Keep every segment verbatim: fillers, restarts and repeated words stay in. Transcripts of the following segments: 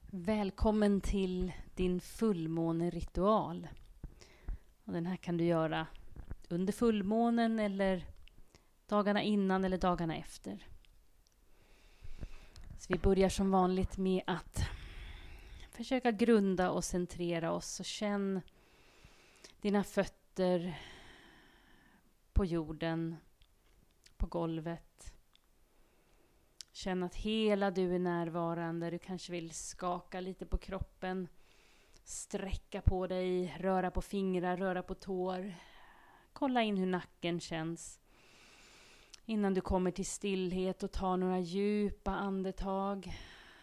Välkommen till din fullmåneritual. Och den här kan du göra under fullmånen eller dagarna innan eller dagarna efter. Så vi börjar som vanligt med att försöka grunda och centrera oss. Och känn dina fötter på jorden, på golvet. Känn att hela du är närvarande. Du kanske vill skaka lite på kroppen. Sträcka på dig, röra på fingrar, röra på tår. Kolla in hur nacken känns. Innan du kommer till stillhet och tar några djupa andetag.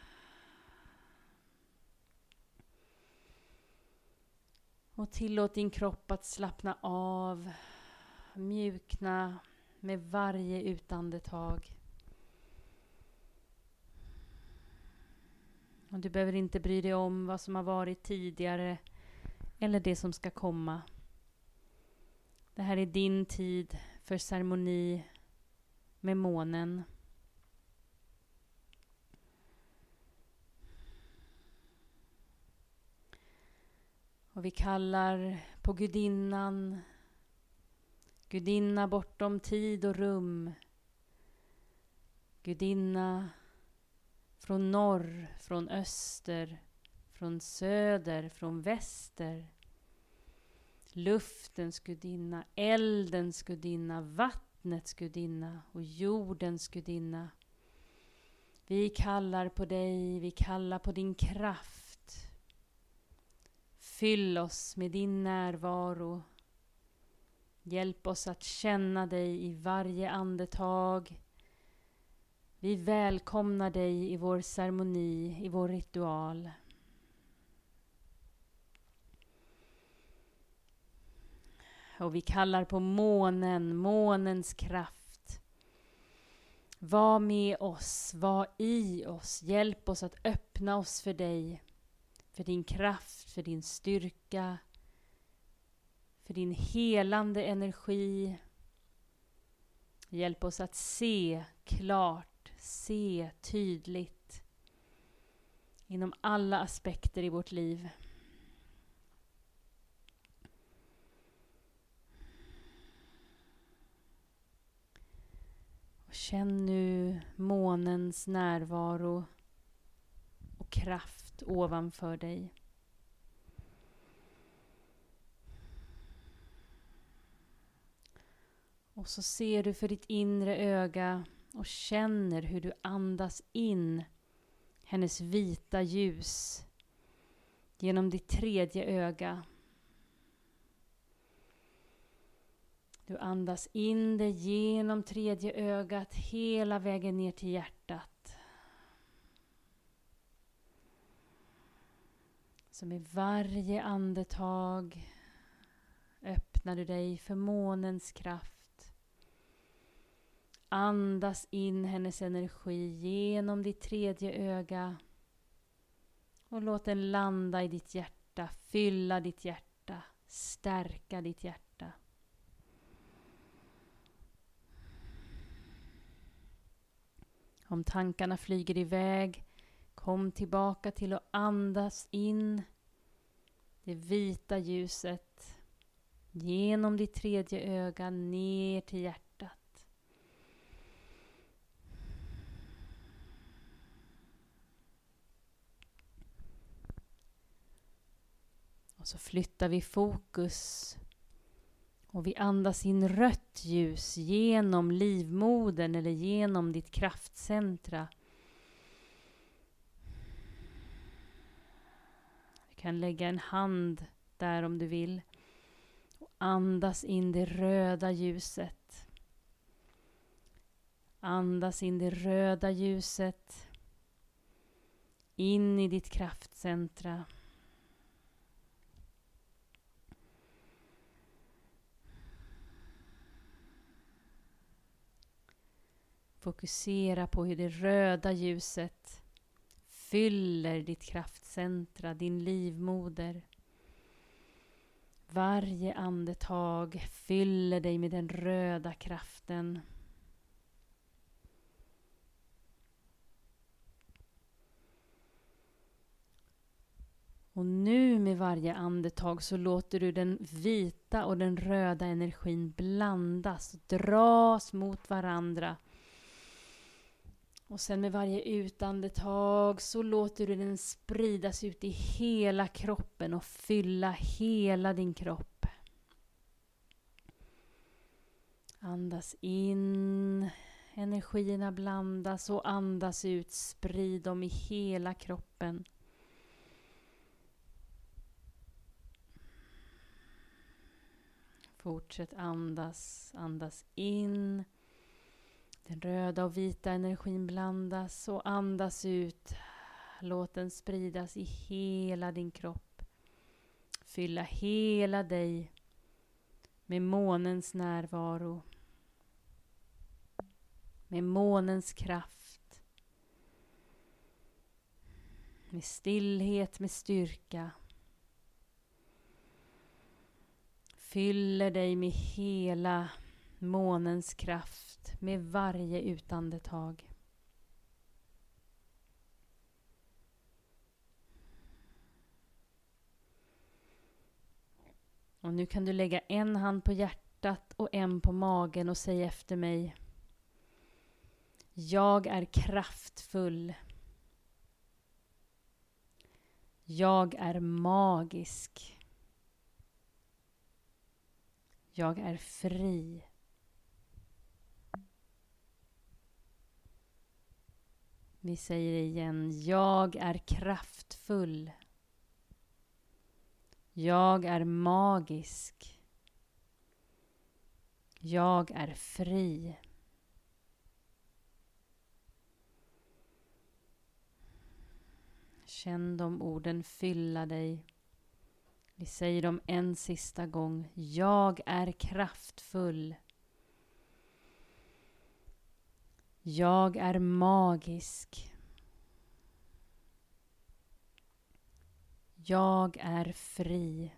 Och tillåt din kropp att slappna av. Mjukna med varje utandetag. Och du behöver inte bry dig om vad som har varit tidigare eller det som ska komma. Det här är din tid för ceremoni med månen. Och vi kallar på gudinnan, gudinna bortom tid och rum. Gudinna från norr, från öster, från söder, från väster. Luftens gudinna, eldens gudinna, vattnets gudinna och jordens gudinna. Vi kallar på dig, vi kallar på din kraft. Fyll oss med din närvaro. Hjälp oss att känna dig i varje andetag. Vi välkomnar dig i vår ceremoni, i vår ritual. Och vi kallar på månen, månens kraft. Var med oss, var i oss. Hjälp oss att öppna oss för dig. För din kraft, för din styrka. För din helande energi. Hjälp oss att se klart. Se tydligt inom alla aspekter i vårt liv. Och känn nu månens närvaro och kraft ovanför dig. Och så ser du för ditt inre öga och känner hur du andas in hennes vita ljus genom ditt tredje öga. Du andas in det genom tredje ögat hela vägen ner till hjärtat. Så med varje andetag öppnar du dig för månens kraft. Andas in hennes energi genom ditt tredje öga. Och låt den landa i ditt hjärta, fylla ditt hjärta, stärka ditt hjärta. Om tankarna flyger iväg, kom tillbaka till att andas in det vita ljuset genom ditt tredje öga ner till hjärtat. Och så flyttar vi fokus och vi andas in rött ljus genom livmodern eller genom ditt kraftcentra. Du kan lägga en hand där om du vill. Och andas in det röda ljuset. Andas in det röda ljuset in i ditt kraftcentra. Fokusera på hur det röda ljuset fyller ditt kraftcentra, din livmoder. Varje andetag fyller dig med den röda kraften. Och nu med varje andetag så låter du den vita och den röda energin blandas och dras mot varandra. Och sen med varje utandetag så låter du den spridas ut i hela kroppen och fylla hela din kropp. Andas in, energierna blandas och andas ut, sprid dem i hela kroppen. Fortsätt andas, andas in. Den röda och vita energin blandas och andas ut. Låt den spridas i hela din kropp. Fylla hela dig med månens närvaro. Med månens kraft. Med stillhet, med styrka. Fyller dig med hela månens kraft med varje utandetag. Och nu kan du lägga en hand på hjärtat och en på magen och säga efter mig. Jag är kraftfull. Jag är magisk. Jag är fri. Vi säger det igen. Jag är kraftfull. Jag är magisk. Jag är fri. Känn de orden fylla dig. Vi säger dem en sista gång. Jag är kraftfull. Jag är magisk. Jag är fri.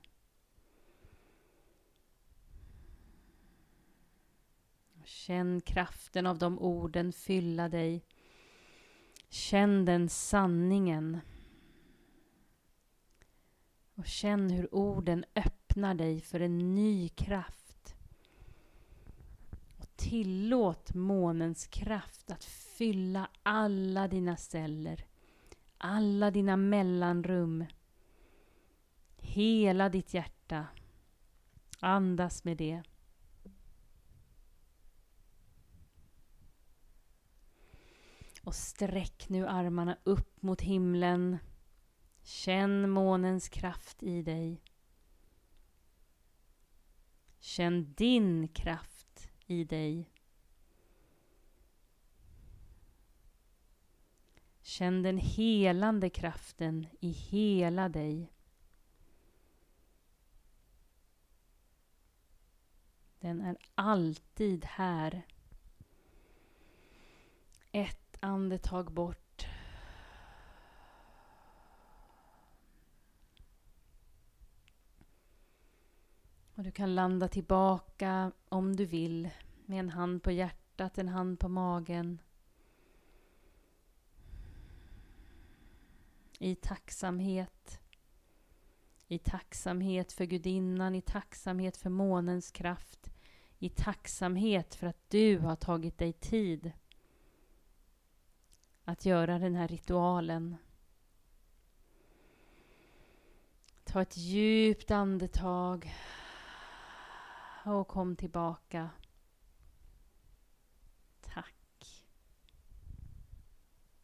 Känn kraften av de orden fylla dig. Känn den sanningen. Och känn hur orden öppnar dig för en ny kraft. Och tillåt månens kraft att fylla alla dina celler. Alla dina mellanrum. Hela ditt hjärta. Andas med det. Och sträck nu armarna upp mot himlen. Känn månens kraft i dig. Känn din kraft i dig. Känn den helande kraften i hela dig. Den är alltid här. Ett andetag bort. Och du kan landa tillbaka om du vill. Med en hand på hjärtat, en hand på magen. I tacksamhet. I tacksamhet för gudinnan. I tacksamhet för månens kraft. I tacksamhet för att du har tagit dig tid att göra den här ritualen. Ta ett djupt andetag och kom tillbaka.